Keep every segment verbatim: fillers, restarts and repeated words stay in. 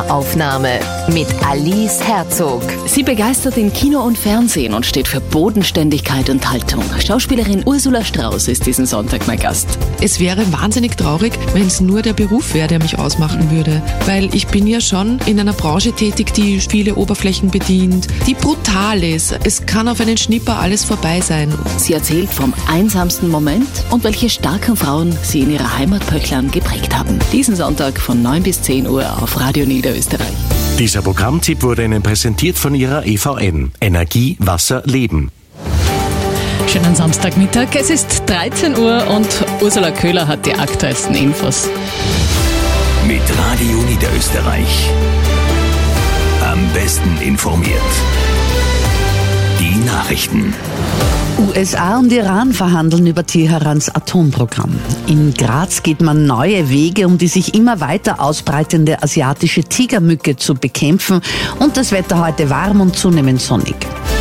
Nahaufnahme mit Alice Herzog. Sie begeistert in Kino und Fernsehen und steht für Bodenständigkeit und Haltung. Schauspielerin Ursula Strauß ist diesen Sonntag mein Gast. Es wäre wahnsinnig traurig, wenn es nur der Beruf wäre, der mich ausmachen würde. Weil ich bin ja schon in einer Branche tätig, die viele Oberflächen bedient, die brutal ist. Es kann auf einen Schnipper alles vorbei sein. Sie erzählt vom einsamsten Moment und welche starken Frauen sie in ihrer Heimat Pöchlern geprägt haben. Diesen Sonntag von neun bis zehn Uhr auf Radio Niederösterreich. Dieser Programmtipp wurde Ihnen präsentiert von Ihrer E V N. Energie, Wasser, Leben. Schönen Samstagmittag, es ist dreizehn Uhr und Ursula Köhler hat die aktuellsten Infos. Mit Radio Niederösterreich. Am besten informiert. Die Nachrichten. U S A und Iran verhandeln über Teherans Atomprogramm. In Graz geht man neue Wege, um die sich immer weiter ausbreitende asiatische Tigermücke zu bekämpfen. Und das Wetter heute warm und zunehmend sonnig.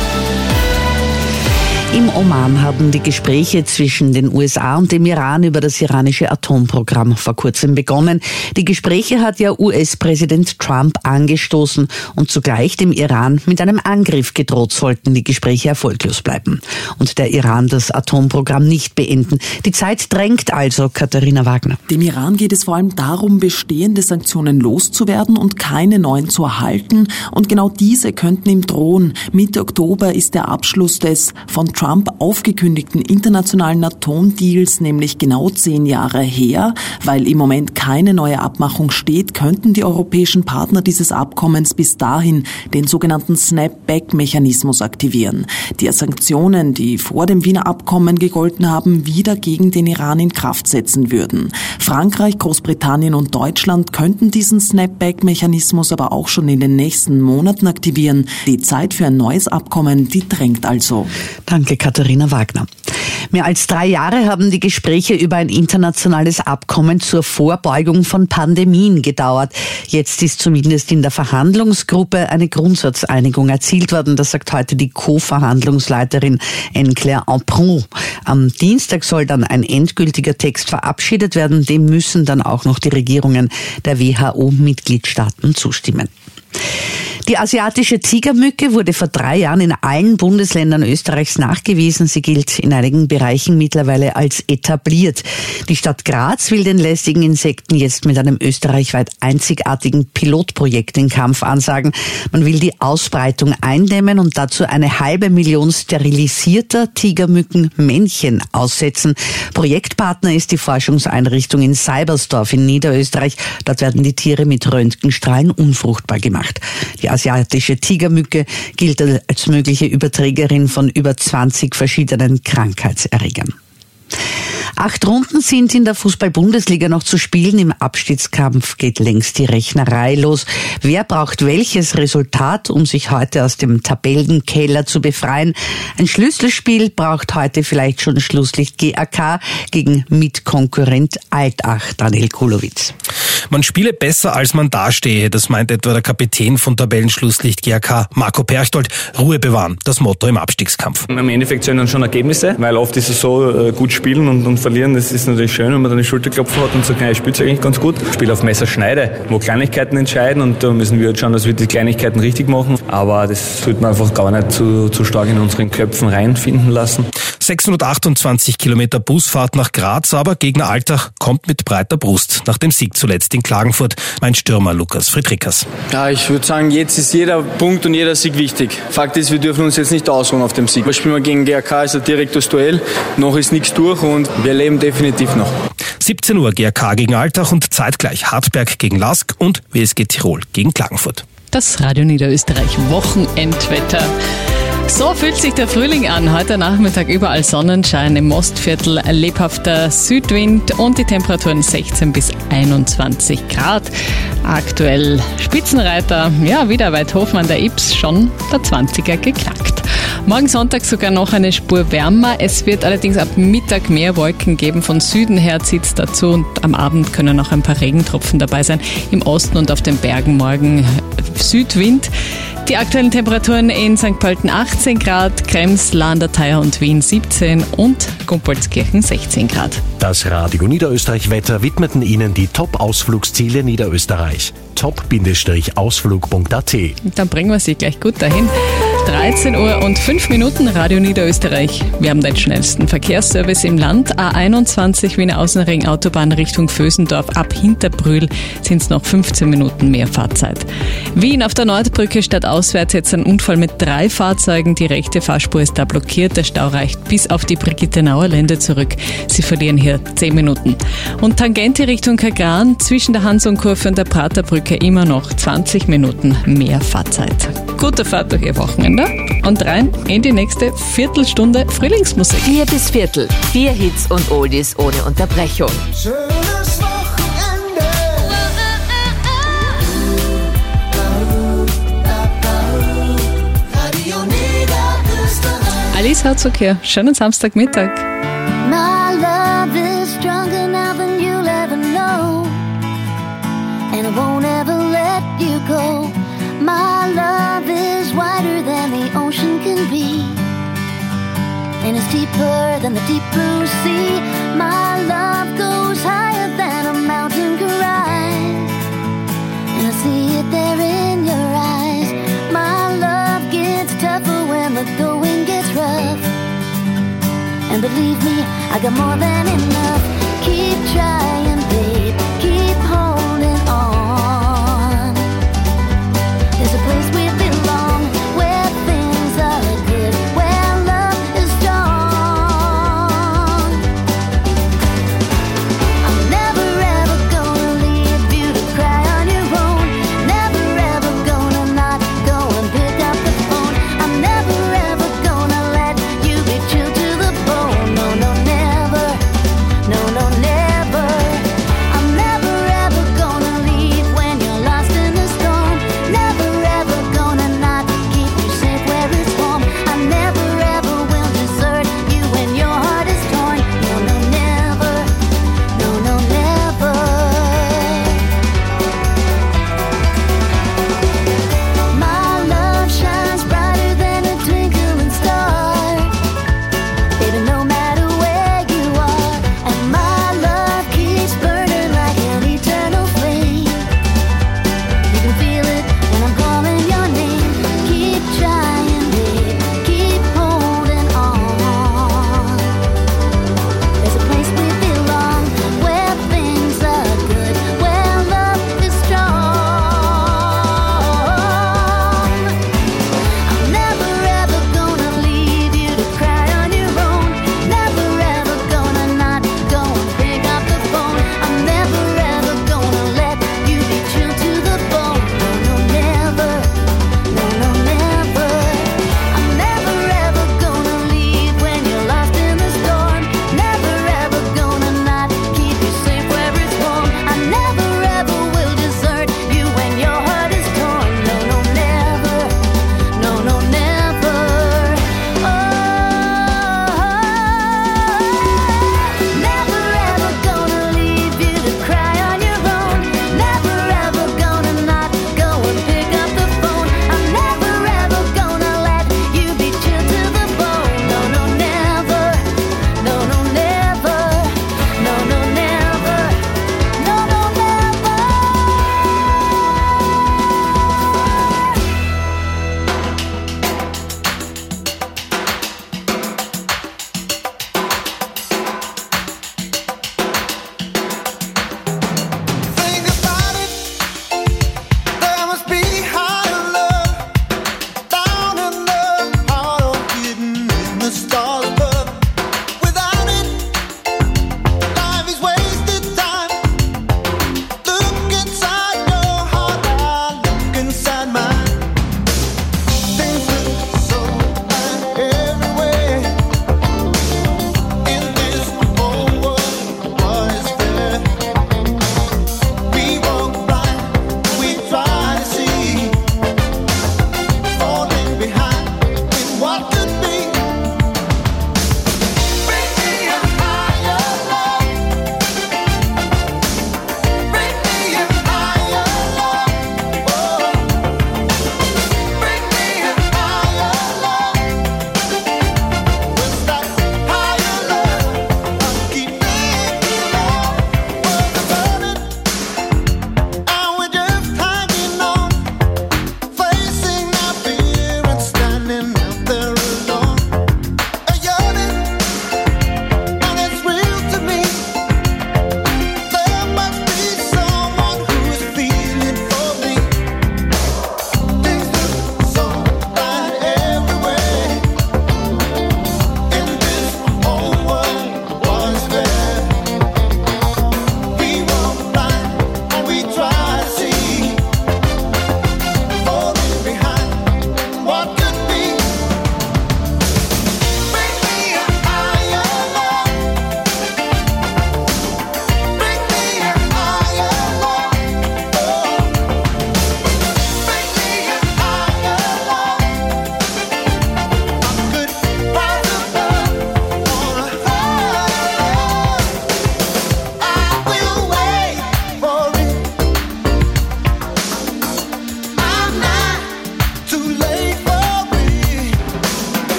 Im Oman haben die Gespräche zwischen den U S A und dem Iran über das iranische Atomprogramm vor kurzem begonnen. Die Gespräche hat ja U S-Präsident Trump angestoßen und zugleich dem Iran mit einem Angriff gedroht, sollten die Gespräche erfolglos bleiben. Und der Iran das Atomprogramm nicht beenden. Die Zeit drängt also, Katharina Wagner. Dem Iran geht es vor allem darum, bestehende Sanktionen loszuwerden und keine neuen zu erhalten. Und genau diese könnten ihm drohen. Mitte Oktober ist der Abschluss des von Trump aufgekündigten internationalen Atomdeals nämlich genau zehn Jahre her. Weil im Moment keine neue Abmachung steht, könnten die europäischen Partner dieses Abkommens bis dahin den sogenannten Snapback-Mechanismus aktivieren. Die Sanktionen, die vor dem Wiener Abkommen gegolten haben, wieder gegen den Iran in Kraft setzen würden. Frankreich, Großbritannien und Deutschland könnten diesen Snapback-Mechanismus aber auch schon in den nächsten Monaten aktivieren. Die Zeit für ein neues Abkommen, die drängt also. Danke, Katharina Wagner. Mehr als drei Jahre haben die Gespräche über ein internationales Abkommen zur Vorbeugung von Pandemien gedauert. Jetzt ist zumindest in der Verhandlungsgruppe eine Grundsatzeinigung erzielt worden. Das sagt heute die Co-Verhandlungsleiterin Anne-Claire Ampron. Am Dienstag soll dann ein endgültiger Text verabschiedet werden. Dem müssen dann auch noch die Regierungen der W H O-Mitgliedstaaten zustimmen. Die asiatische Tigermücke wurde vor drei Jahren in allen Bundesländern Österreichs nachgewiesen. Sie gilt in einigen Bereichen mittlerweile als etabliert. Die Stadt Graz will den lästigen Insekten jetzt mit einem österreichweit einzigartigen Pilotprojekt den Kampf ansagen. Man will die Ausbreitung eindämmen und dazu eine halbe Million sterilisierter Tigermückenmännchen aussetzen. Projektpartner ist die Forschungseinrichtung in Seibersdorf in Niederösterreich. Dort werden die Tiere mit Röntgenstrahlen unfruchtbar gemacht. Die asiatische Tigermücke gilt als mögliche Überträgerin von über zwanzig verschiedenen Krankheitserregern. Acht Runden sind in der Fußball-Bundesliga noch zu spielen. Im Abstiegskampf geht längst die Rechnerei los. Wer braucht welches Resultat, um sich heute aus dem Tabellenkeller zu befreien? Ein Schlüsselspiel braucht heute vielleicht schon Schlusslicht G A K gegen Mitkonkurrent Altach, Daniel Kulowitz. Man spiele besser, als man dastehe. Das meint etwa der Kapitän von Tabellenschlusslicht G A K, Marco Perchtold. Ruhe bewahren, das Motto im Abstiegskampf. Im Endeffekt sind dann schon Ergebnisse, weil oft ist es so, gut spielen und, und verlieren, das ist natürlich schön, wenn man dann die Schulterklopfen hat und sagt, ich spiele es eigentlich ganz gut. Ich spiele auf Messerschneide, wo Kleinigkeiten entscheiden und da müssen wir jetzt schauen, dass wir die Kleinigkeiten richtig machen. Aber das sollte man einfach gar nicht zu, zu stark in unseren Köpfen reinfinden lassen. sechshundertachtundzwanzig Kilometer Busfahrt nach Graz, aber Gegner Altach kommt mit breiter Brust. Nach dem Sieg zuletzt in Klagenfurt, mein Stürmer Lukas Friedrichs. Ja, ich würde sagen, jetzt ist jeder Punkt und jeder Sieg wichtig. Fakt ist, wir dürfen uns jetzt nicht ausruhen auf dem Sieg. Wir spielen gegen G A K, ist ein direktes Duell, noch ist nichts durch und wir leben definitiv noch. siebzehn Uhr G A K gegen Altach und zeitgleich Hartberg gegen Lask und W S G Tirol gegen Klagenfurt. Das Radio Niederösterreich Wochenendwetter. So fühlt sich der Frühling an. Heute Nachmittag überall Sonnenschein, im Mostviertel lebhafter Südwind und die Temperaturen sechzehn bis einundzwanzig Grad. Aktuell Spitzenreiter, ja wieder weit Hofmann der Ips, schon der zwanziger geknackt. Morgen Sonntag sogar noch eine Spur wärmer. Es wird allerdings ab Mittag mehr Wolken geben. Von Süden her zieht es dazu und am Abend können noch ein paar Regentropfen dabei sein. Im Osten und auf den Bergen morgen Südwind. Die aktuellen Temperaturen in Sankt Pölten achtzehn Grad, Krems, Landerteier und Wien siebzehn und Gumpoldskirchen sechzehn Grad. Das Radio Niederösterreich-Wetter widmeten Ihnen die Top-Ausflugsziele Niederösterreich. top Ausflug punkt a t. Dann bringen wir Sie gleich gut dahin. dreizehn Uhr und fünf Minuten, Radio Niederösterreich. Wir haben den schnellsten Verkehrsservice im Land. A einundzwanzig Wiener Außenring Autobahn Richtung Vösendorf ab Hinterbrühl sind es noch fünfzehn Minuten mehr Fahrzeit. Wien auf der Nordbrücke statt auswärts jetzt ein Unfall mit drei Fahrzeugen. Die rechte Fahrspur ist da blockiert. Der Stau reicht bis auf die Brigittenauer Lände zurück. Sie verlieren hier zehn Minuten. Und Tangente Richtung Kagran zwischen der Hansonkurve und der Praterbrücke immer noch zwanzig Minuten mehr Fahrzeit. Gute Fahrt durch Ihr Wochenende und rein in die nächste Viertelstunde Frühlingsmusik. Vier bis Viertel. Vier Hits und Oldies ohne Unterbrechung. Schönes Wochenende. Radio Niederösterreich. Alice Herzog hier. Schönen Samstagmittag. My love is stronger now than you'll ever know, and I won't ever let you go. My love is wider than the ocean can be, and it's deeper than the deep blue sea. My love goes higher than a mountain can rise, and I see it there in your eyes. My love gets tougher when the going gets rough, and believe me, I got more than enough. Keep trying, babe, keep holding on. There's a place we belong, where things are good, where love is strong. I'm never ever gonna leave you to cry on your own. Never ever gonna not go and pick up the phone. I'm never ever gonna let you be chilled to the bone. No, no, never, no, no, never.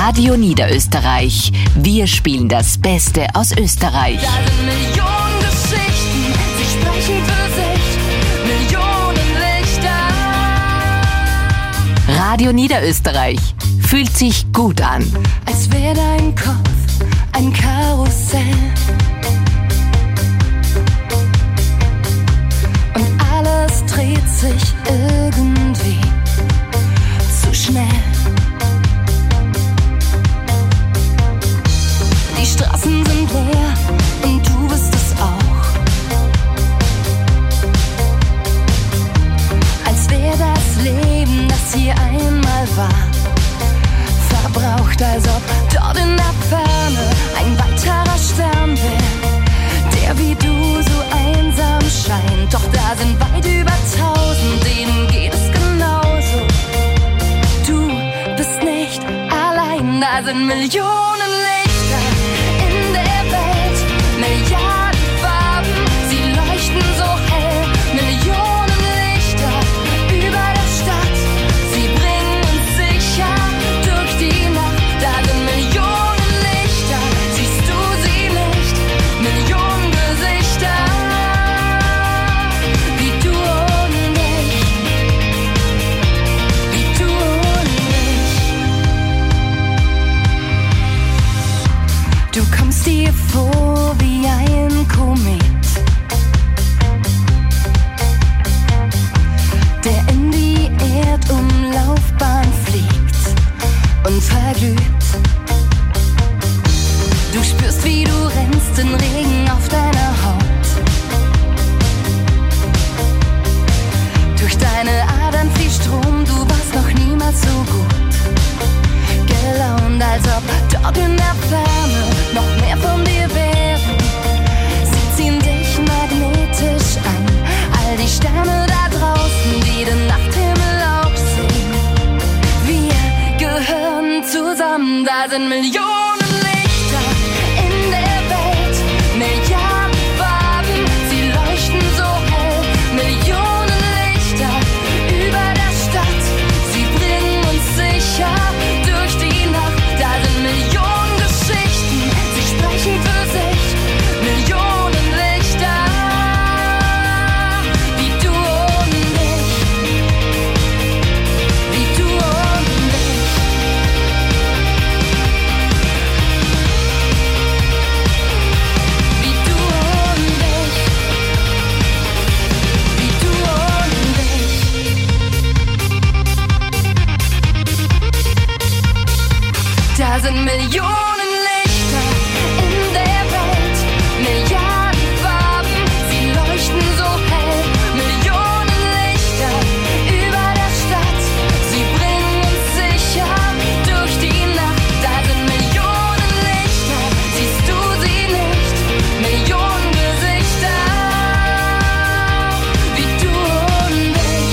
Radio Niederösterreich. Wir spielen das Beste aus Österreich. Da sind Millionen Geschichten, sie sprechen für sich. Millionen Lichter. Radio Niederösterreich. Fühlt sich gut an. Als wäre dein Kopf ein Karussell. Und alles dreht sich irgendwie zu schnell. Die Straßen sind leer und du bist es auch. Als wäre das Leben, das hier einmal war, verbraucht, als ob dort in der Ferne ein weiterer Stern wäre, der wie du so einsam scheint. Doch da sind weit über tausend, denen geht es genauso. Du bist nicht allein, da sind Millionen Lichter in der Welt, Milliarden Farben, sie leuchten so hell. Millionen Lichter über der Stadt, sie bringen uns sicher durch die Nacht. Da sind Millionen Lichter, siehst du sie nicht? Millionen Gesichter, wie du und ich, wie du und ich. Du kommst dir vor wie ein Komet, der in die Erdumlaufbahn fliegt und verglüht. Du spürst, wie du rennst, den Regen auf deiner Haut. Durch deine Adern fließt Strom, du warst noch niemals so gut gelaunt, als ob dort in der Ferne noch mehr von dir wären. Sie ziehen dich magnetisch an, all die Sterne da draußen, die den Nachthimmel auch sehen. Wir gehören zusammen, da sind Millionen Lichter in der Welt, Milliarden Farben, sie leuchten so hell. Millionen Lichter über der Stadt, sie bringen uns sicher durch die Nacht. Da sind Millionen Geschichten, sie sprechen für sich. Millionen Lichter, wie du und ich, wie du und ich. Wie du und ich, wie du und ich. Da sind Millionen Lichter in der Welt, Milliarden Farben, sie leuchten so hell. Millionen Lichter über der Stadt, sie bringen uns sicher durch die Nacht. Da sind Millionen Lichter, siehst du sie nicht? Millionen Gesichter, wie du und ich,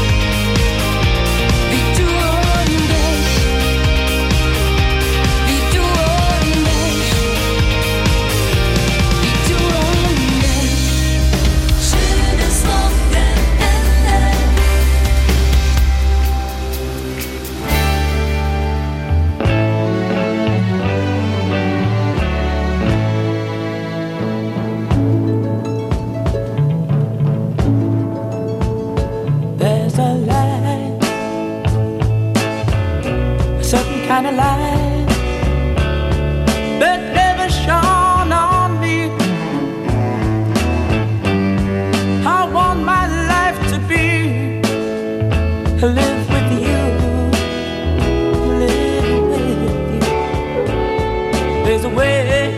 wie du und ich, wie du und ich, wie du und ich. Schönes Wochenende. There's a light, a certain kind of light that never shone on me. I want my life to be live with you, live with you. There's a way.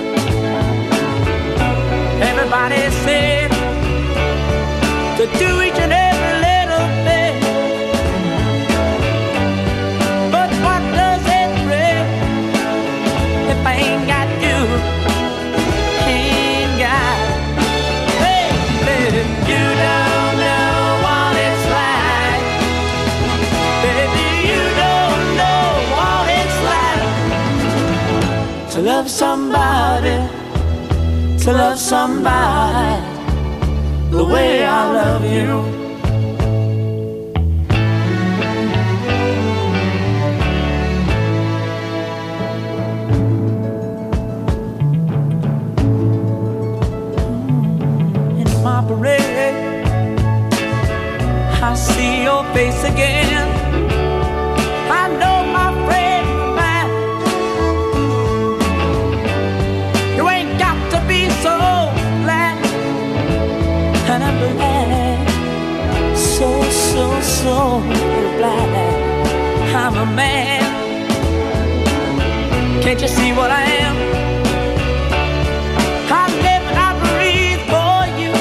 Everybody said to do each and every little thing. But what does it bring if I ain't got you? Ain't got. Hey, baby, you don't know what it's like. Baby, you don't know what it's like to love somebody, to love somebody the way I love you. I see your face again. I know my friend man, you ain't got to be so glad. And I'm glad, so, so, so glad I'm a man. Can't you see what I am? I live and I breathe for you.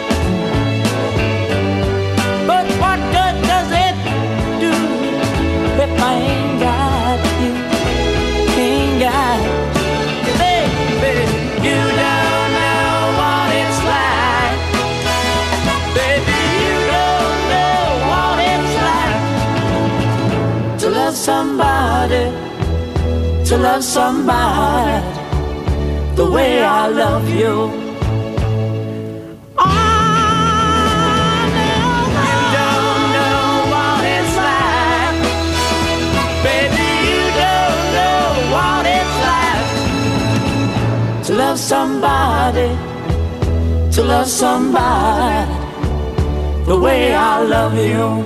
But what good does it do if I ain't got you? Ain't got you, baby. You don't know what it's like. Baby, you don't know what it's like to love somebody, to love somebody the way I love you. Oh, no, you don't know what it's like. Baby, you don't know what it's like to love somebody, to love somebody the way I love you.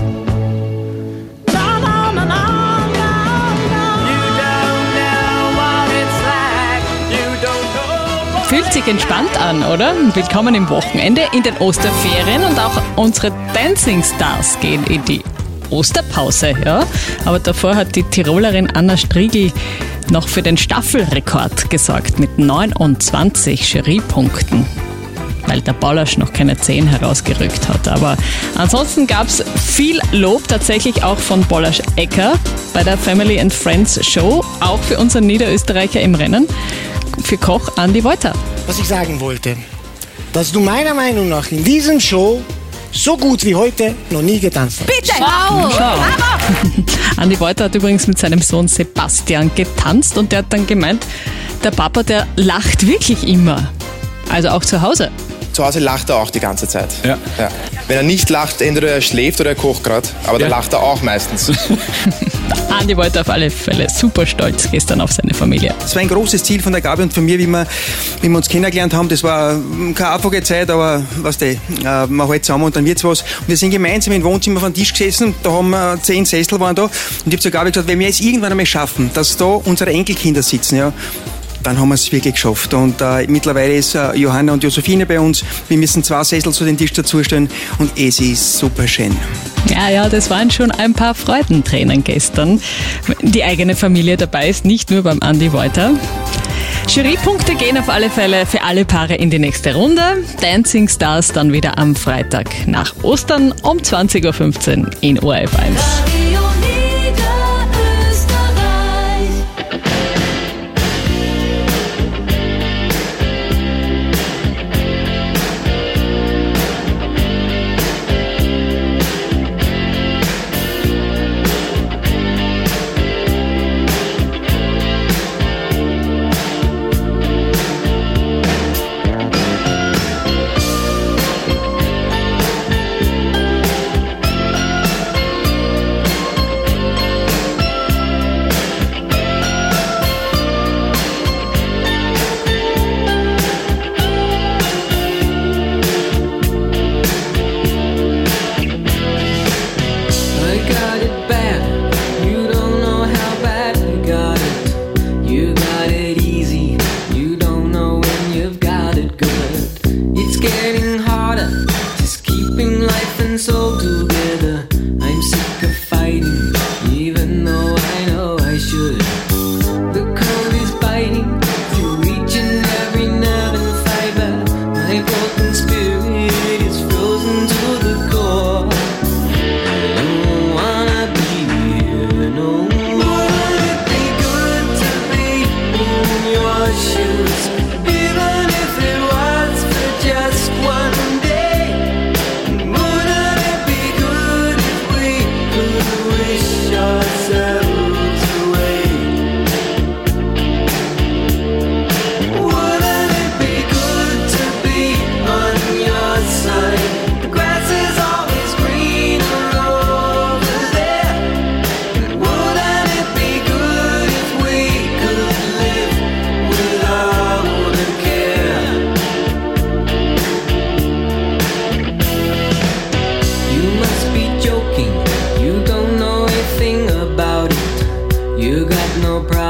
Fühlt sich entspannt an, oder? Willkommen im Wochenende in den Osterferien und auch unsere Dancing Stars gehen in die Osterpause, ja. Aber davor hat die Tirolerin Anna Striegel noch für den Staffelrekord gesorgt mit neunundzwanzig Jurypunkten, weil der Ballasch noch keine zehn herausgerückt hat. Aber ansonsten gab es viel Lob tatsächlich auch von Ballasch Ecker bei der Family and Friends Show, auch für unseren Niederösterreicher im Rennen, für Koch Andi Wolter. Was ich sagen wollte, dass du meiner Meinung nach in diesem Show so gut wie heute noch nie getanzt hast. Bitte! Wow! Wow. Andi Wolter hat übrigens mit seinem Sohn Sebastian getanzt und der hat dann gemeint, der Papa, der lacht wirklich immer. Also auch zu Hause. Zu Hause lacht er auch die ganze Zeit. Ja. Ja. Wenn er nicht lacht, entweder er schläft oder er kocht gerade, aber dann Ja. lacht er auch meistens. Andi Wolter auf alle Fälle super stolz gestern auf seine Familie. Das war ein großes Ziel von der Gabi und von mir, wie wir, wie wir uns kennengelernt haben. Das war keine einfache Zeit, aber weißt du, äh, man hält zusammen und dann wird's was. Und wir sind gemeinsam im Wohnzimmer auf dem Tisch gesessen, da haben wir zehn Sessel waren da und ich habe zur Gabi gesagt, wenn wir es irgendwann einmal schaffen, dass da unsere Enkelkinder sitzen, ja, dann haben wir es wirklich geschafft. Und äh, mittlerweile ist äh, Johanna und Josephine bei uns. Wir müssen zwei Sessel zu den Tisch dazustellen und es ist super schön. Ja, ja, das waren schon ein paar Freudentränen gestern. Die eigene Familie dabei ist, nicht nur beim Andi Wolter. Jurypunkte gehen auf alle Fälle für alle Paare in die nächste Runde. Dancing Stars dann wieder am Freitag nach Ostern um zwanzig Uhr fünfzehn in O R F eins. Even if it was for just one day, wouldn't it be good?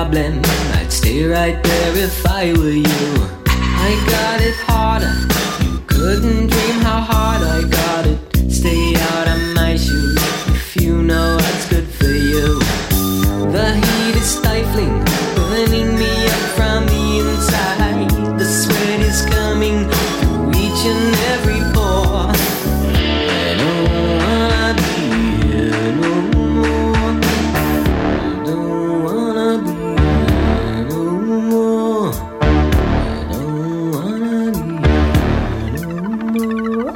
problem. I'd stay right there if I were you. I got it harder. You couldn't dream how hard I got it. Stay out of my shoes if you know what's good for you. The heat is stifling, burning me up from the inside. The sweat is coming through each and every pore. I don't wanna be here no more. I don't wanna be here no more. I don't wanna be here no more.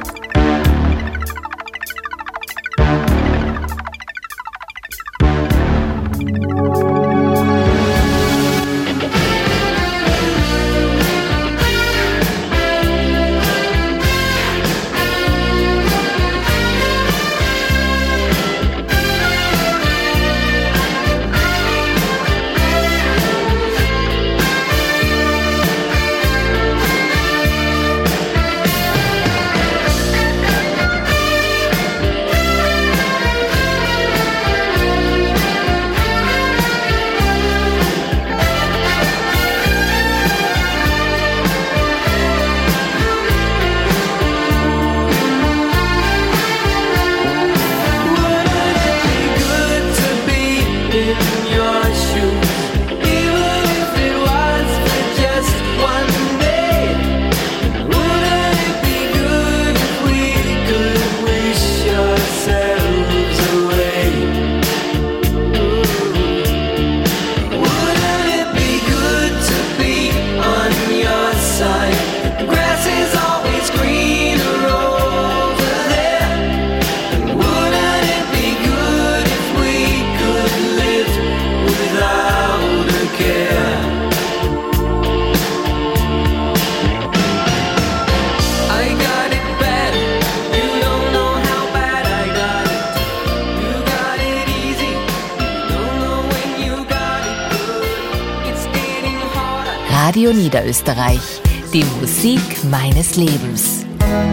Radio Niederösterreich, die Musik meines Lebens.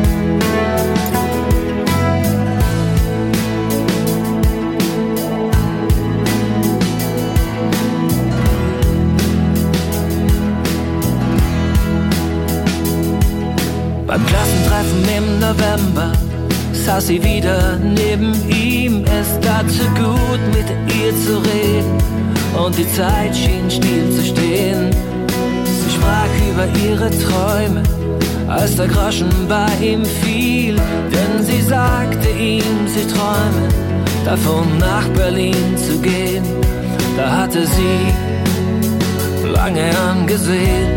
Beim Klassentreffen im November saß sie wieder neben ihm. Es tat so gut, mit ihr zu reden und die Zeit schien still zu stehen. Sie sprach über ihre Träume, als der Groschen bei ihm fiel. Denn sie sagte ihm, sie träume davon, nach Berlin zu gehen. Da hatte sie lange angesehen.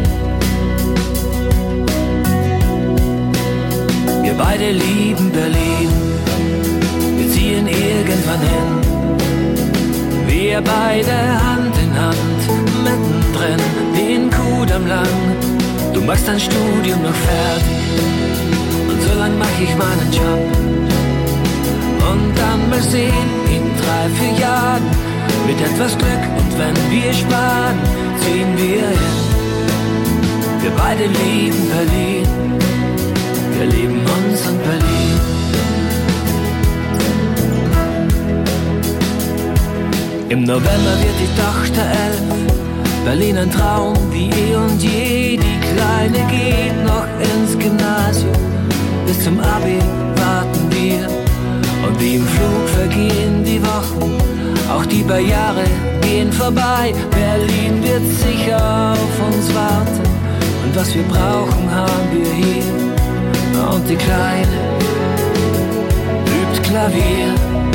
Wir beide lieben Berlin, wir ziehen irgendwann hin. Wir beide Hand in Hand, mittendrin, den Kudamm lang. Du machst dein Studium noch fertig und so lang mach ich meinen Job. Und dann mal sehen, in drei, vier Jahren, mit etwas Glück und wenn wir sparen, ziehen wir hin. Wir beide lieben Berlin, wir lieben uns und Berlin. Im November wird die Tochter elf, Berlin ein Traum wie eh und je. Die Kleine geht noch ins Gymnasium, bis zum Abi warten wir. Und wie im Flug vergehen die Wochen, auch die paar Jahre gehen vorbei. Berlin wird sicher auf uns warten und was wir brauchen haben wir hier. Und die Kleine übt Klavier.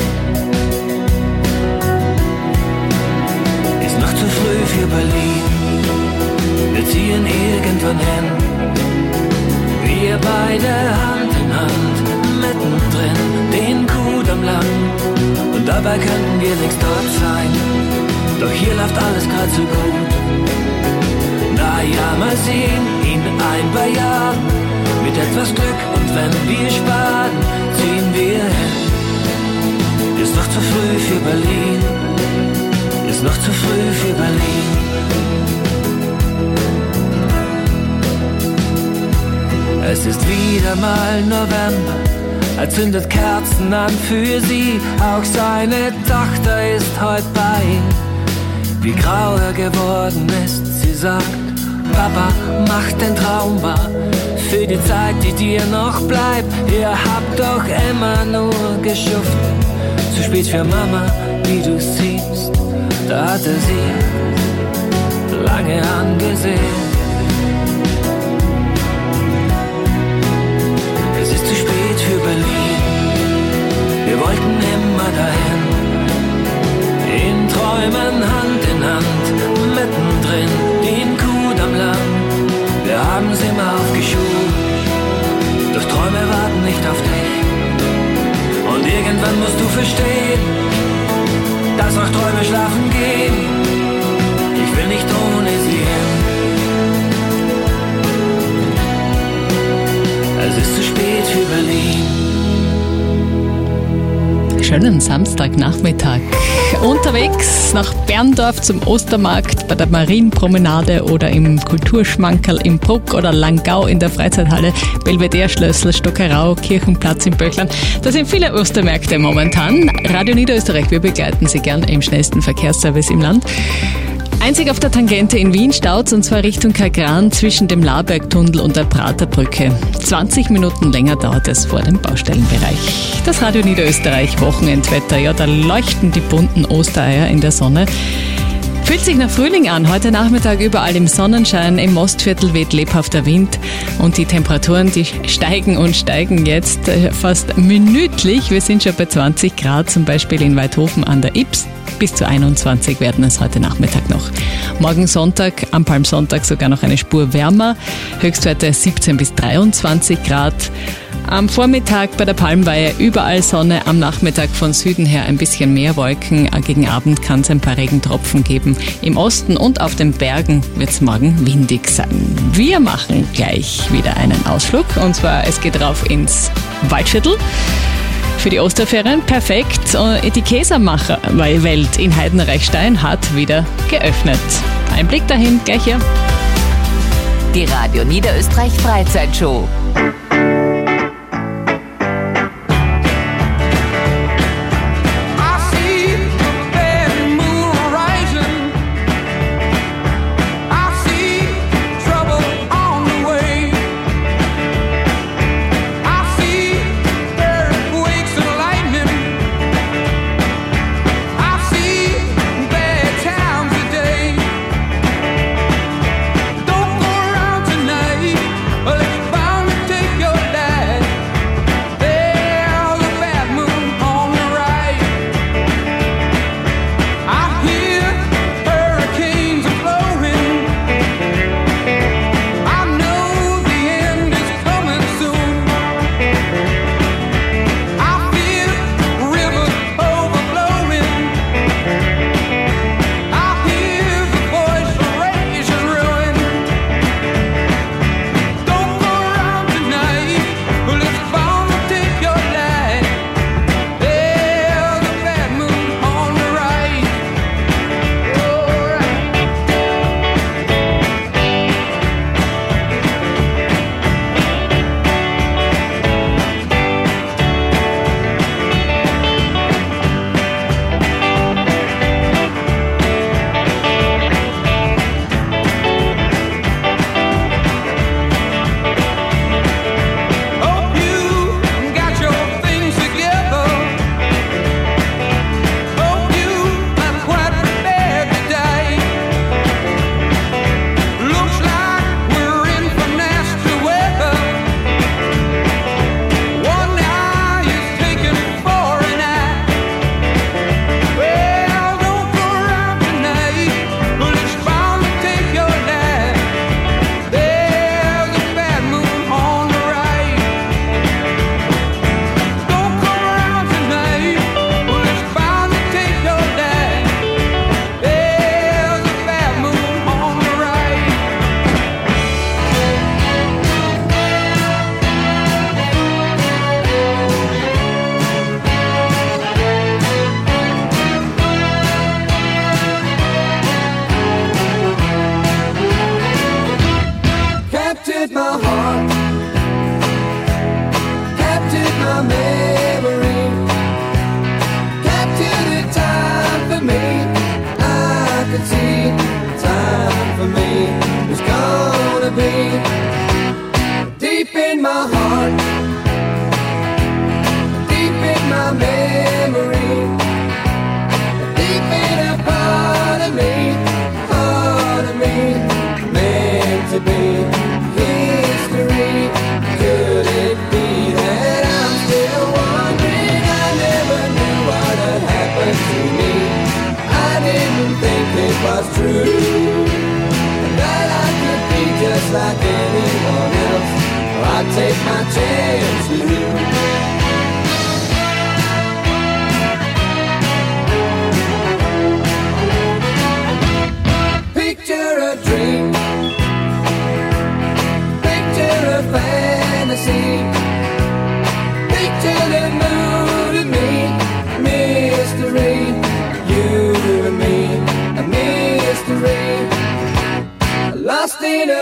Ist noch zu früh für Berlin, wir ziehen irgendwann hin. Wir beide Hand in Hand, mittendrin, den Kudamm lang. Und dabei könnten wir längst dort sein, doch hier läuft alles grad so gut. Na ja, mal sehen, in ein paar Jahren, mit etwas Glück und wenn wir sparen, ziehen wir hin. Ist noch zu früh für Berlin, ist noch zu früh für Berlin. Es ist wieder mal November, er zündet Kerzen an für sie, auch seine Tochter ist heute bei ihm. wie grau er geworden ist. Sie sagt, Papa, mach den Traum wahr, für die Zeit, die dir noch bleibt. Ihr habt doch immer nur geschuftet, zu spät für Mama, wie du siehst. Da hatte sie lange angesehen. Es ist zu spät für Berlin, wir wollten immer dahin. In Träumen Hand in Hand, mittendrin, wie im Kudammland. Wir haben's immer aufgeschoben, doch Träume warten nicht auf dich. Und irgendwann musst du verstehen, dass auch Träume schlafen gehen. Ich will nicht ohne sie hin. Es ist zu spät für Berlin. Schönen Samstagnachmittag. Unterwegs nach Berndorf zum Ostermarkt, bei der Marienpromenade oder im Kulturschmankerl im Bruck oder Langau in der Freizeithalle, Belvedere, Schlössl, Stockerau, Kirchenplatz in Böchlern. Da sind viele Ostermärkte momentan. Radio Niederösterreich, wir begleiten Sie gern im schnellsten Verkehrsservice im Land. Einzig auf der Tangente in Wien staut's, und zwar Richtung Kagran zwischen dem Labergtunnel und der Praterbrücke. zwanzig Minuten länger dauert es vor dem Baustellenbereich. Das Radio Niederösterreich Wochenendwetter, ja, da leuchten die bunten Ostereier in der Sonne. Fühlt sich nach Frühling an. Heute Nachmittag überall im Sonnenschein, im Mostviertel weht lebhafter Wind und die Temperaturen, die steigen und steigen jetzt fast minütlich. Wir sind schon bei zwanzig Grad, zum Beispiel in Weidhofen an der Ips. Bis zu einundzwanzig werden es heute Nachmittag noch. Morgen Sonntag, am Palmsonntag sogar noch eine Spur wärmer. Höchstwerte siebzehn bis dreiundzwanzig Grad. Am Vormittag bei der Palmweihe überall Sonne, am Nachmittag von Süden her ein bisschen mehr Wolken. Gegen Abend kann es ein paar Regentropfen geben. Im Osten und auf den Bergen wird es morgen windig sein. Wir machen gleich wieder einen Ausflug, und zwar es geht rauf ins Waldviertel. Für die Osterferien perfekt. Die Käsermacher-Welt in Heidenreichstein hat wieder geöffnet. Ein Blick dahin gleich hier. Die Radio Niederösterreich Freizeitshow. Don't go around tonight. Let's bound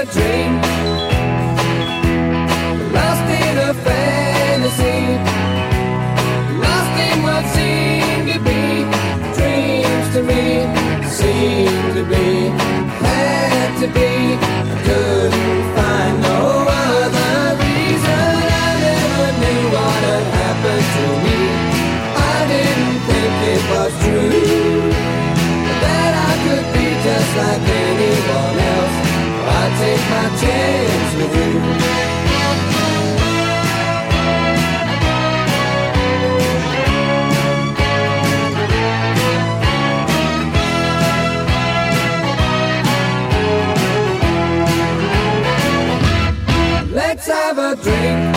a dream, lost in a fantasy, lost in what seemed to be dreams to me, seemed to be, had to be, couldn't find no other reason. I never knew what had happened to me. I didn't think it was true, that I could be just like anyone else. I'd take my chance with you. Let's have a drink,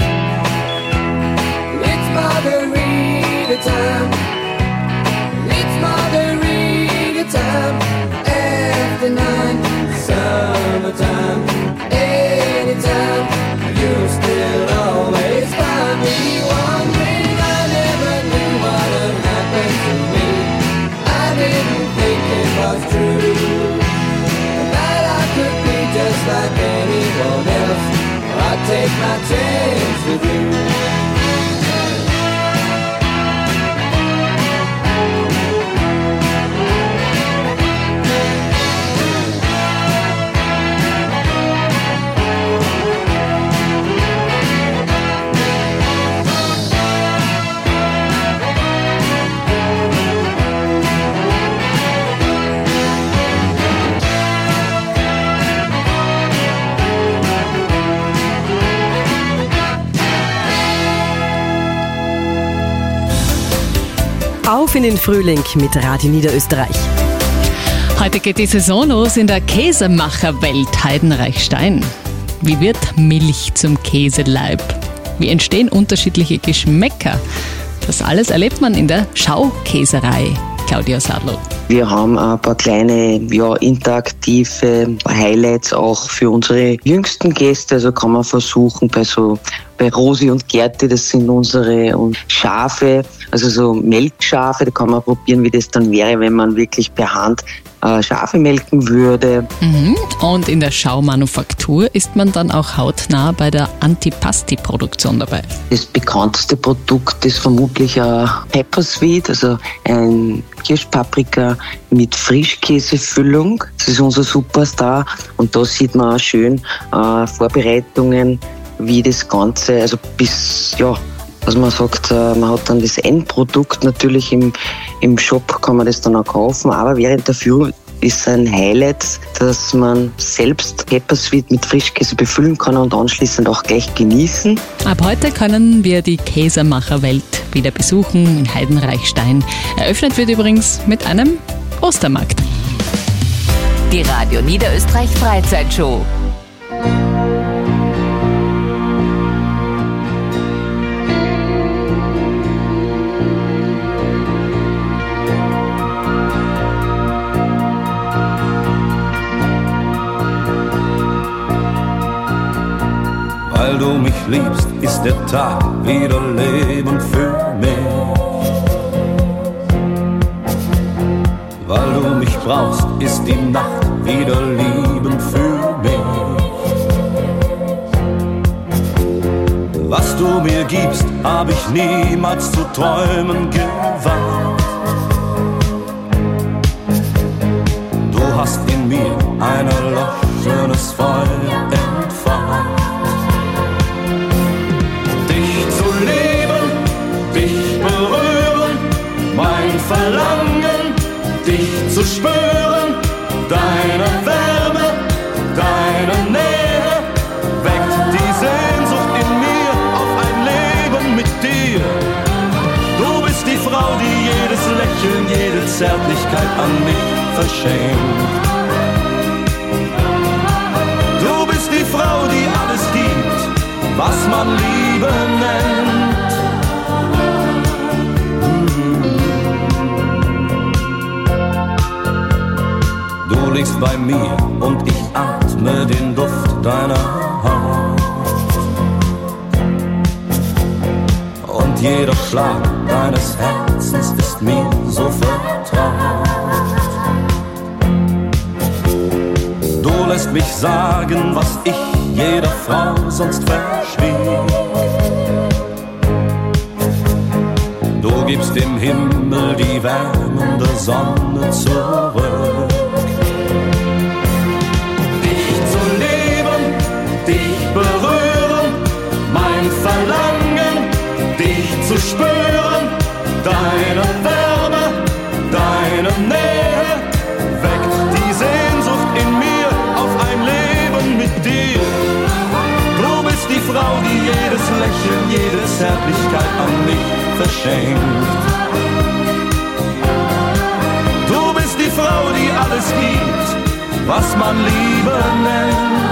it's margarita time, it's margarita time, after nine, summertime, anytime, you'll still always find me wondering. I never knew what had happened to me. I didn't think it was true, that I could be just like anyone else. I'd take my chance with you. Auf in den Frühling mit Radio Niederösterreich. Heute geht die Saison los in der Käsemacherwelt Heidenreichstein. Wie wird Milch zum Käseleib? Wie entstehen unterschiedliche Geschmäcker? Das alles erlebt man in der Schaukäserei. Claudia Sadlo. Wir haben ein paar kleine, ja, interaktive Highlights auch für unsere jüngsten Gäste. Also kann man versuchen bei so, bei Rosi und Gerti, das sind unsere Schafe, also so Melkschafe, da kann man probieren, wie das dann wäre, wenn man wirklich per Hand äh, Schafe melken würde. Mhm. Und in der Schaumanufaktur ist man dann auch hautnah bei der Antipasti-Produktion dabei. Das bekannteste Produkt ist vermutlich ein Pepper Sweet, also ein Kirschpaprika mit Frischkäsefüllung. Das ist unser Superstar und da sieht man auch schön äh, Vorbereitungen, wie das Ganze, also bis, ja, also man sagt, man hat dann das Endprodukt natürlich im, im Shop, kann man das dann auch kaufen, aber während der Führung ist ein Highlight, dass man selbst Pepper Sweet mit Frischkäse befüllen kann und anschließend auch gleich genießen. Ab heute können wir die Käsemacherwelt wieder besuchen in Heidenreichstein. Eröffnet wird übrigens mit einem Ostermarkt. Die Radio Niederösterreich Freizeitshow. Weil du mich liebst, ist der Tag wieder Leben für mich. Weil du mich brauchst, ist die Nacht wieder Lieben für mich. Was du mir gibst, hab ich niemals zu träumen gewagt. Du hast in mir ein erloschenes Feuer entfacht. Mein Verlangen, dich zu spüren, deine Wärme, deine Nähe, weckt die Sehnsucht in mir auf ein Leben mit dir. Du bist die Frau, die jedes Lächeln, jede Zärtlichkeit an mich verschenkt. Du bist die Frau, die alles gibt, was man Liebe nennt. Du liegst bei mir und ich atme den Duft deiner Haut. Und jeder Schlag deines Herzens ist mir so vertraut. Du lässt lässt mich sagen, was ich jeder Frau sonst verschwieg. Du gibst dem Himmel die wärmende Sonne zurück. Dich zu leben, dich berühren, mein Verlangen, dich zu spüren, deine Wärme, deine Nähe, weckt die Sehnsucht in mir auf ein Leben mit dir. Du bist die Frau, die jedes Lächeln, jede Zärtlichkeit an mich verschenkt. Du bist die Frau, die alles gibt, was man Liebe nennt.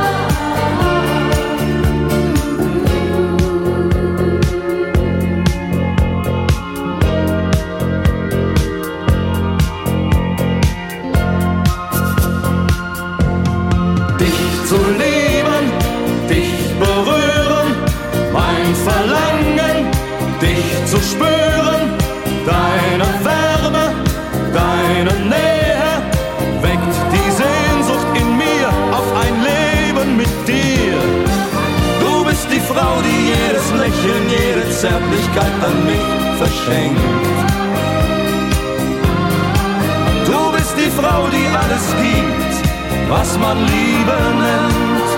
Dich zu lieben, dich berühren, mein Verlangen, dich zu spüren, deine Wärme, deine Nähe, weckt die Sehnsucht in mir auf ein Leben mit dir. Du bist die Frau, die jedes Lächeln, jede Zärtlichkeit an mich verschenkt. Du bist die Frau, die alles gibt, was man Liebe nennt.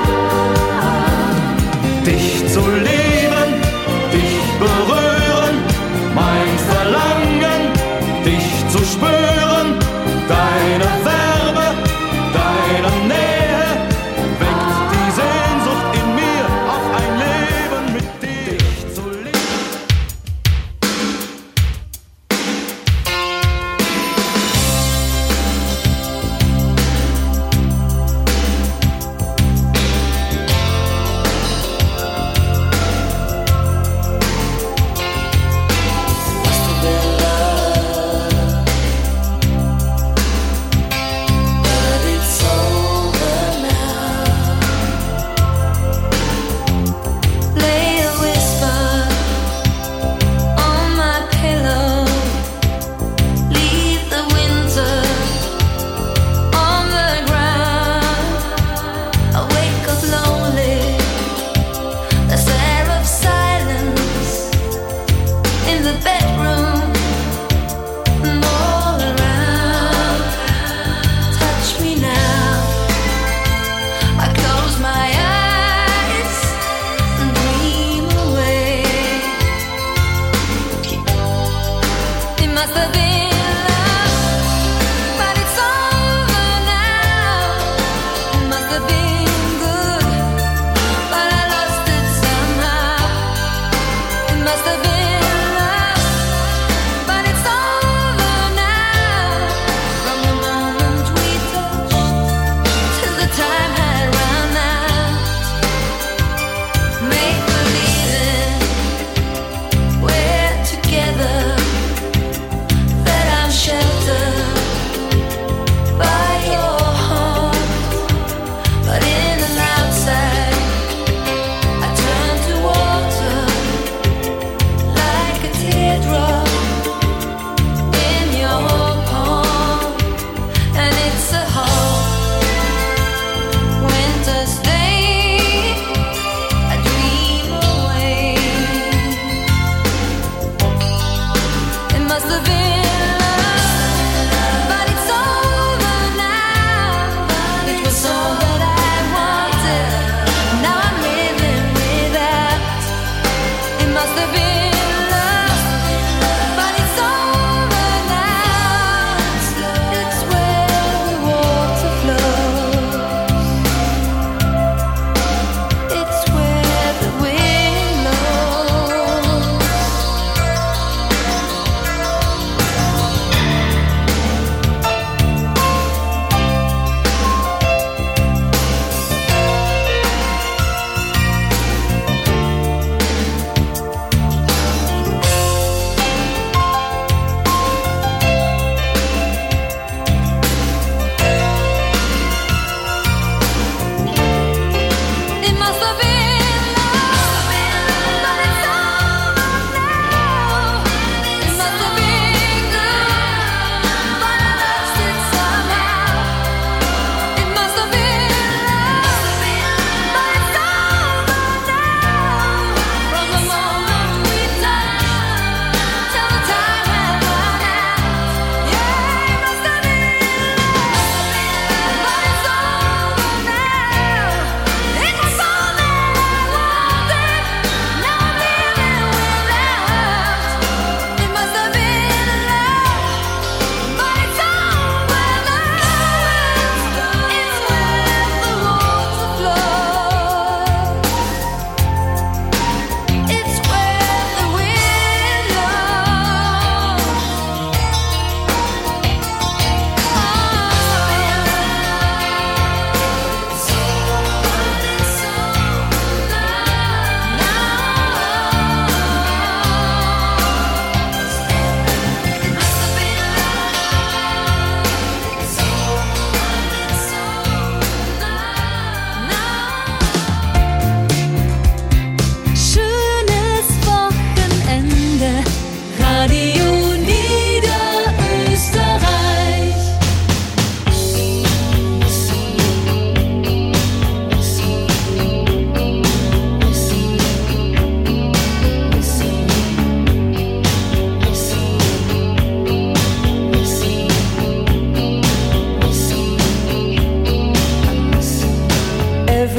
Dich zu lieben, dich berühren, mein Verlangen, dich zu spüren, deine Wärme, deine Nähe, weckt die Sehnsucht in mir auf ein Leben mit dir. Dich zu lieben.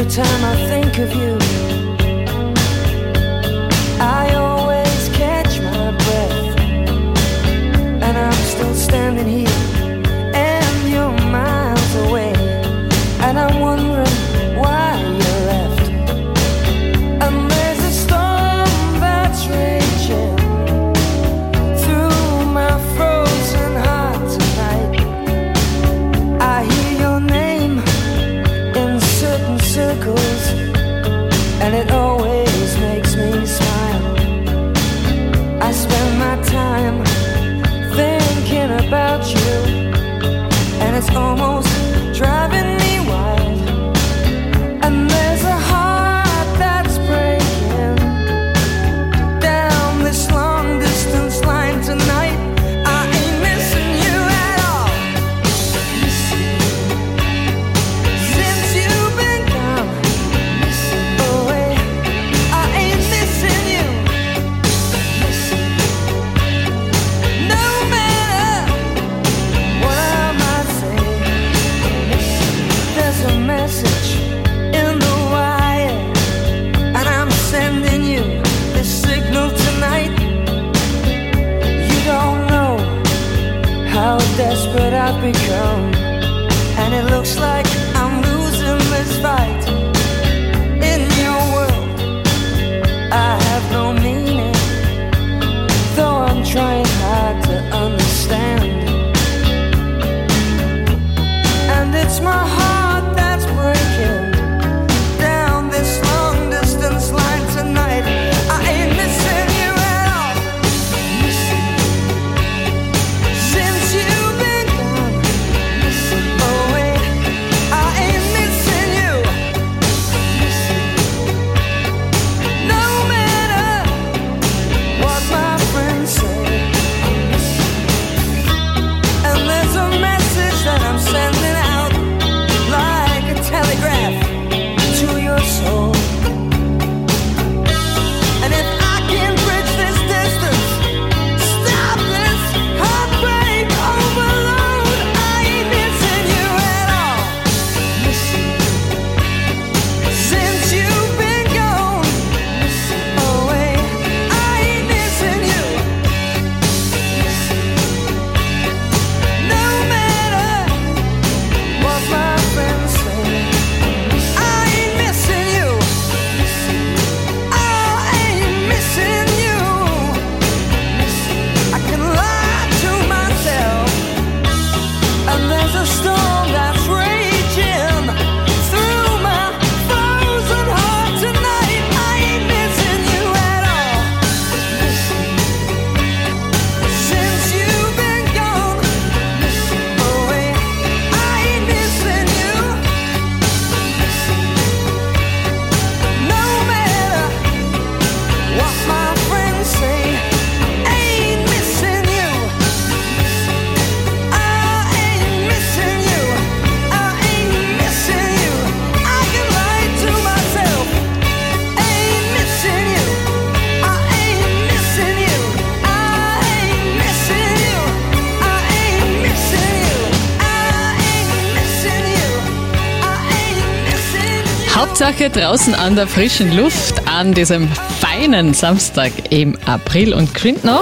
time I think of you, I always catch my breath, and I'm still standing here, and you're miles away, and I'm wondering why you left. And there's a storm that's raging through my frozen heart tonight. I hear your name in certain circles, and it always makes me smile. I spend my time thinking about you, and it's almost driving me wild. And there's a heart that's breaking down this long distance line tonight. I ain't missing you at all. Since you've been gone away, I ain't missing you. No matter what I might say, there's a message in the wire, and I'm sending you this signal tonight. You don't know how desperate I've become, and it looks like I'm losing this fight. In your world, I have no meaning, though I'm trying hard to understand. And it's my heart that's breaking down this long distance line tonight. I ain't missing you at all. Since you've been gone away, I ain't missing you. No matter what my friends say. And there's a message that I'm sending out like a telegraph to your soul. And if I can bridge this distance, stop this heartbreak overload, I ain't missing you at all. Since you've been gone away, I ain't missing you. No matter what my friends say, I ain't missing you. I ain't missing you. I can lie to myself, and there's a storm that's raging through my frozen heart tonight. I ain't missing you at all. Since you've been gone away, I ain't missing you. No matter what my friends say, I ain't missing you. I ain't missing you. I ain't missing you. I can lie to myself. Ain't missing you. I ain't missing you. I ain't missing you. I ain't missing you. I ain't missing you. I ain't missing you. Hauptsache draußen an der frischen Luft an diesem feinen Samstag im April und geschwind noch.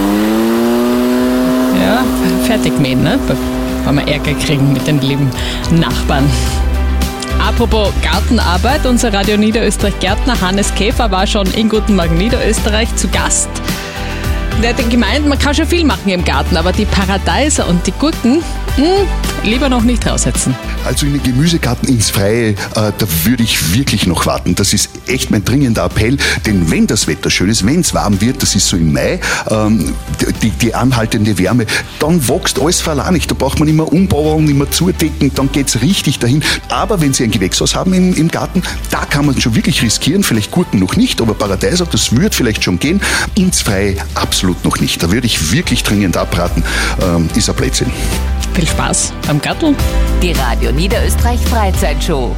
Ja, fertig mähen, ne? Wenn wir Ärger kriegen mit den lieben Nachbarn. Apropos Gartenarbeit, unser Radio Niederösterreich-Gärtner Hannes Käfer war schon in Guten Morgen Niederösterreich zu Gast. Der hat gemeint, man kann schon viel machen im Garten, aber die Paradeiser und die Gurken, mh, lieber noch nicht raussetzen. Also in den Gemüsegarten ins Freie, äh, da würde ich wirklich noch warten. Das ist echt mein dringender Appell, denn wenn das Wetter schön ist, wenn es warm wird, das ist so im Mai, ähm, die, die anhaltende Wärme, dann wächst alles verlangt. Da braucht man immer umbauen, immer zudecken, dann geht's richtig dahin. Aber wenn Sie ein Gewächshaus haben im, im Garten, da kann man schon wirklich riskieren, vielleicht Gurken noch nicht, aber Paradeiser, das würde vielleicht schon gehen. Ins Freie absolut noch nicht. Da würde ich wirklich dringend abraten, ähm, ist ein Blödsinn. Viel Spaß beim Garteln. Die Radio Niederösterreich Freizeitshow.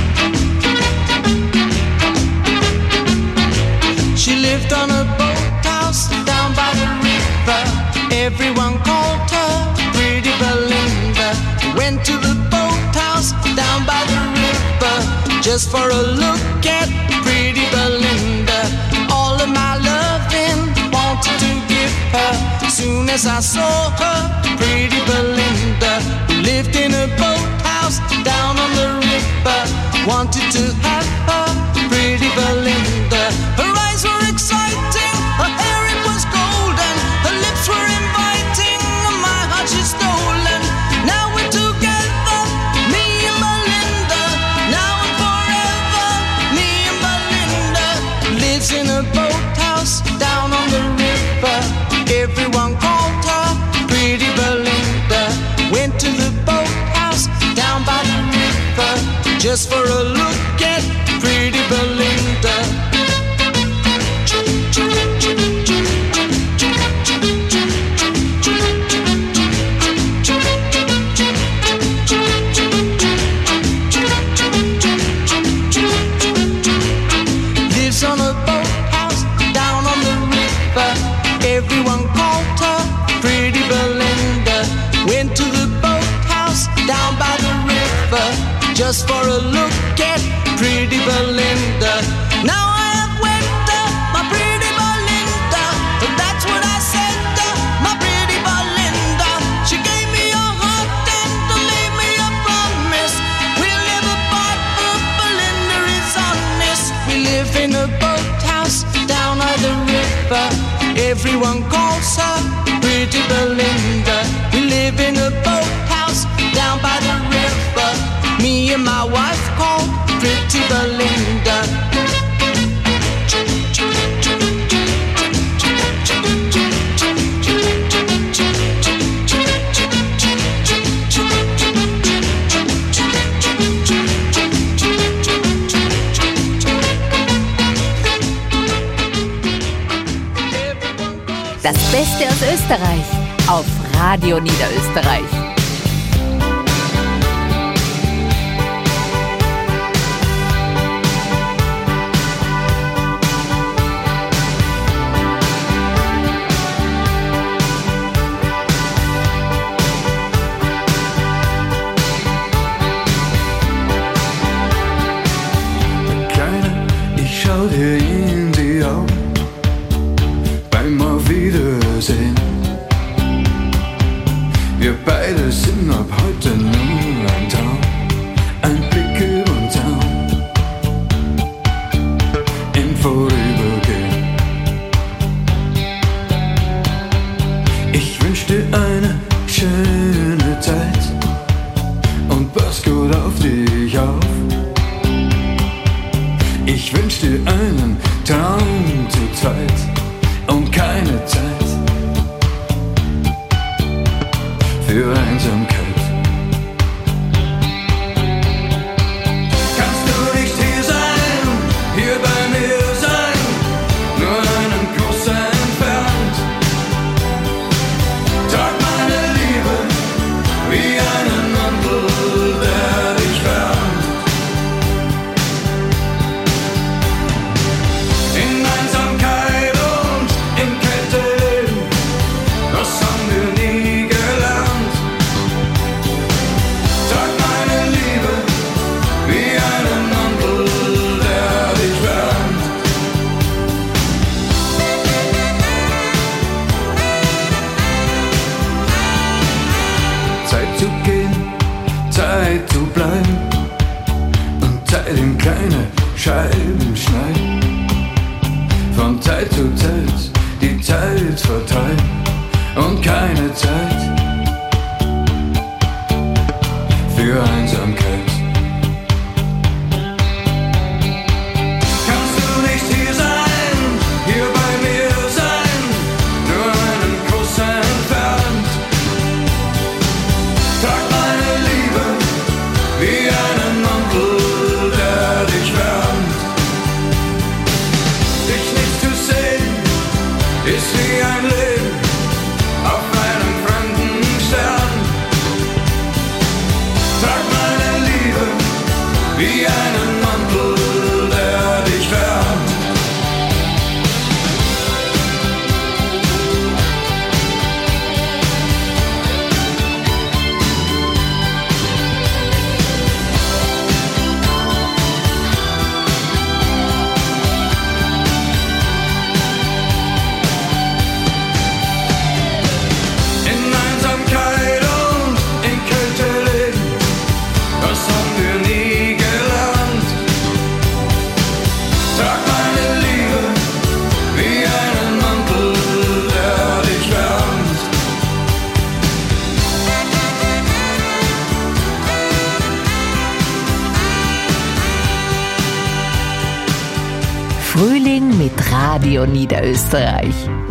She lived on a boat just for a look at pretty Belinda. All of my loving wanted to give her. Soon as I saw her, pretty Belinda, who lived in a boathouse down on the river, wanted to have her, pretty Belinda. Her eyes were exciting, her hair it was golden, her lips were inviting, and my heart she's stolen. Now we're together, me and Belinda, now and forever, me and Belinda. Lives in a boathouse down on the river, everyone called her pretty Belinda. Went to the boathouse down by the river, just for a look at pretty Belinda. Lives on a boathouse down on the river, everyone called her pretty Belinda. Went to the boathouse down by the river, just for a look at pretty Belinda. Now I have wed her, my pretty Belinda. That's what I said to my pretty Belinda. She gave me a heart and made me a promise. We'll live apart, but Belinda is honest. We live in a boathouse down by the river, everyone calls her pretty Belinda. We live in a boathouse down by the river, me and my wife called pretty Belinda. Das Beste aus Österreich auf Radio Niederösterreich. Kleine, ich schau dir in die Augen beim Auf Wiedersehen. Wir beide sind ab heute nur ein Traum, ein Blick über den Zaun, im Vorübergehen. Ich wünsch dir eine schöne Zeit und pass gut auf dich auf. Ich wünsch dir einen Traum zu zweit und keine Zeit für Einsamkeit. Kannst du nicht hier sein, hier bei mir sein, nur einen Kuss entfernt? Trag meine Liebe wie einen Mantel, der dich wärmt. In Einsamkeit und in Kälte, das haben wir nie gelernt. Trag meine Liebe wie einen Mantel, der dich wärmt. Zeit zu gehen, Zeit zu bleiben und Zeit in kleine Scheiben schneiden. Von Zeit zu Zeit die Zeit vertreiben und keine Zeit für Einsamkeit. Kannst du nicht hier sein, hier bei mir sein, nur einen Kuss entfernt? Trag meine Liebe wie einen Mantel, der dich wärmt. Dich nicht zu sehen, ist wie ein Leben auf einem fremden Stern. Trag meine Liebe wie einen Mantel, der dich wärmt. Frühling mit Radio Niederösterreich.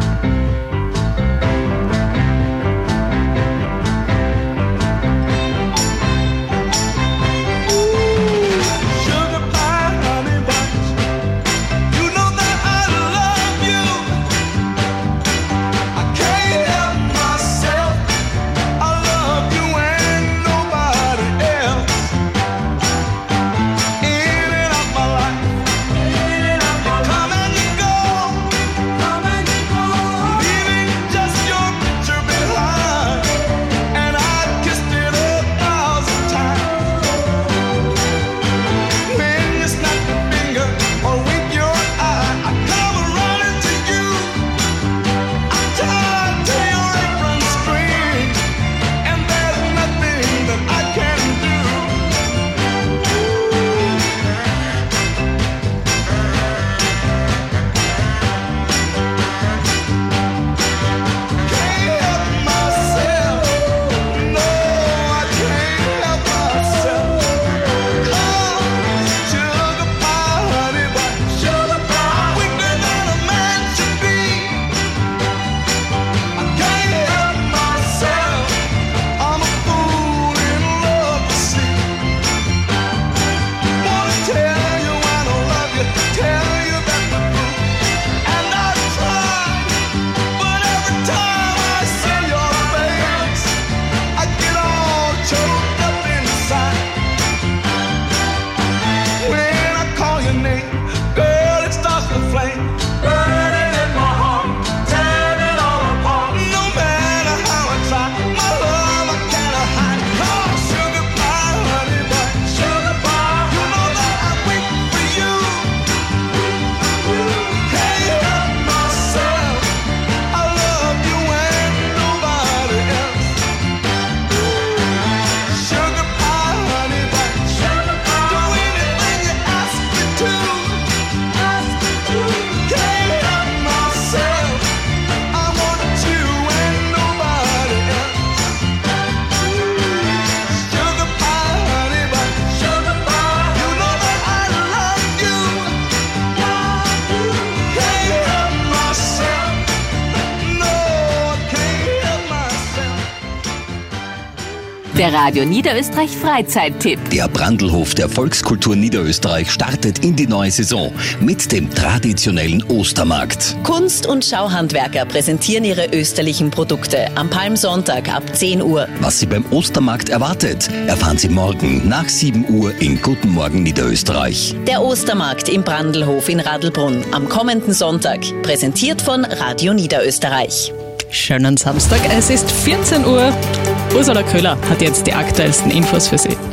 Der Radio Niederösterreich Freizeittipp. Der Brandlhof der Volkskultur Niederösterreich startet in die neue Saison mit dem traditionellen Ostermarkt. Kunst- und Schauhandwerker präsentieren ihre österlichen Produkte am Palmsonntag ab zehn Uhr. Was Sie beim Ostermarkt erwartet, erfahren Sie morgen nach sieben Uhr in Guten Morgen Niederösterreich. Der Ostermarkt im Brandlhof in Radlbrunn am kommenden Sonntag, präsentiert von Radio Niederösterreich. Schönen Samstag, es ist vierzehn Uhr. Ursula Köhler hat jetzt die aktuellsten Infos für Sie.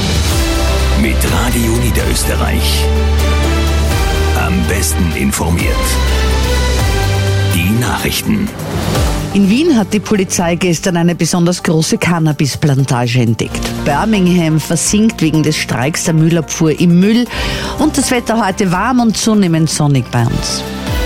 Mit Radio Niederösterreich. Am besten informiert. Die Nachrichten. In Wien hat die Polizei gestern eine besonders große Cannabisplantage entdeckt. Birmingham versinkt wegen des Streiks der Müllabfuhr im Müll und das Wetter heute warm und zunehmend sonnig bei uns.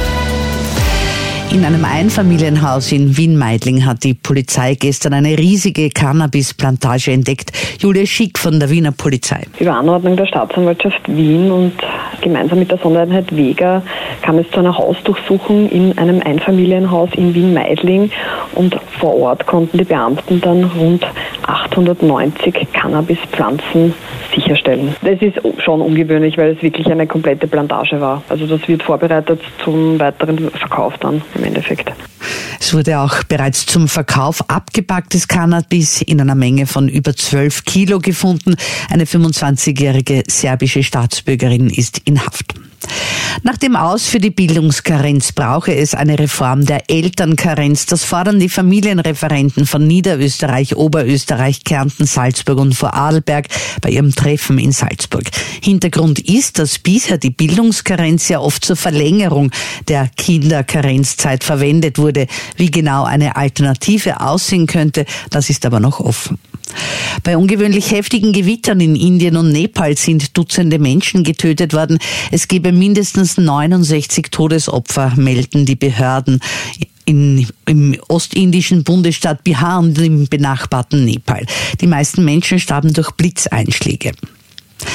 In einem Einfamilienhaus in Wien-Meidling hat die Polizei gestern eine riesige Cannabisplantage entdeckt. Julia Schick von der Wiener Polizei. Über Anordnung der Staatsanwaltschaft Wien und gemeinsam mit der Sondereinheit Vega kam es zu einer Hausdurchsuchung in einem Einfamilienhaus in Wien-Meidling und vor Ort konnten die Beamten dann rund achthundertneunzig Cannabispflanzen sicherstellen. Das ist schon ungewöhnlich, weil es wirklich eine komplette Plantage war. Also das wird vorbereitet zum weiteren Verkauf dann im Endeffekt. Es wurde auch bereits zum Verkauf abgepacktes Cannabis in einer Menge von über zwölf Kilo gefunden. Eine fünfundzwanzigjährige serbische Staatsbürgerin ist in Haft. Nach dem Aus für die Bildungskarenz brauche es eine Reform der Elternkarenz. Das fordern die Familienreferenten von Niederösterreich, Oberösterreich, Kärnten, Salzburg und Vorarlberg bei ihrem Treffen in Salzburg. Hintergrund ist, dass bisher die Bildungskarenz ja oft zur Verlängerung der Kinderkarenzzeit verwendet wurde. Wie genau eine Alternative aussehen könnte, das ist aber noch offen. Bei ungewöhnlich heftigen Gewittern in Indien und Nepal sind Dutzende Menschen getötet worden. Es gebe mindestens neunundsechzig Todesopfer, melden die Behörden in, im ostindischen Bundesstaat Bihar und im benachbarten Nepal. Die meisten Menschen starben durch Blitzeinschläge.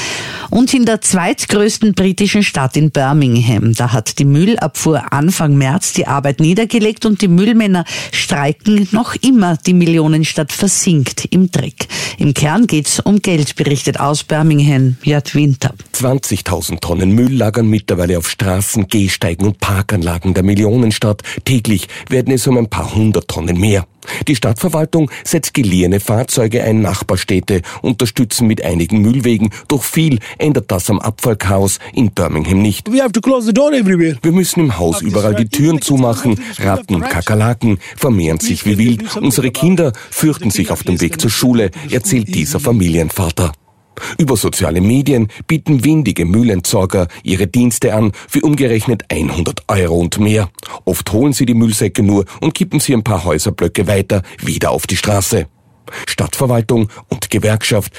Und in der zweitgrößten britischen Stadt in Birmingham, da hat die Müllabfuhr Anfang März die Arbeit niedergelegt und die Müllmänner streiken noch immer. Die Millionenstadt versinkt im Dreck. Im Kern geht's um Geld, berichtet aus Birmingham Jörg Winter. zwanzigtausend Tonnen Müll lagern mittlerweile auf Straßen, Gehsteigen und Parkanlagen der Millionenstadt. Täglich werden es um ein paar hundert Tonnen mehr. Die Stadtverwaltung setzt geliehene Fahrzeuge ein, Nachbarstädte unterstützen mit einigen Müllwegen. Doch viel ändert das am Abfallchaos in Birmingham nicht. Wir müssen im Haus überall die Türen zumachen. Ratten und Kakerlaken vermehren sich wie wild. Unsere Kinder fürchten sich auf dem Weg zur Schule, erzählt dieser Familienvater. Über soziale Medien bieten windige Müllentsorger ihre Dienste an für umgerechnet hundert Euro und mehr. Oft holen sie die Müllsäcke nur und kippen sie ein paar Häuserblöcke weiter wieder auf die Straße. Stadtverwaltung und Gewerkschaft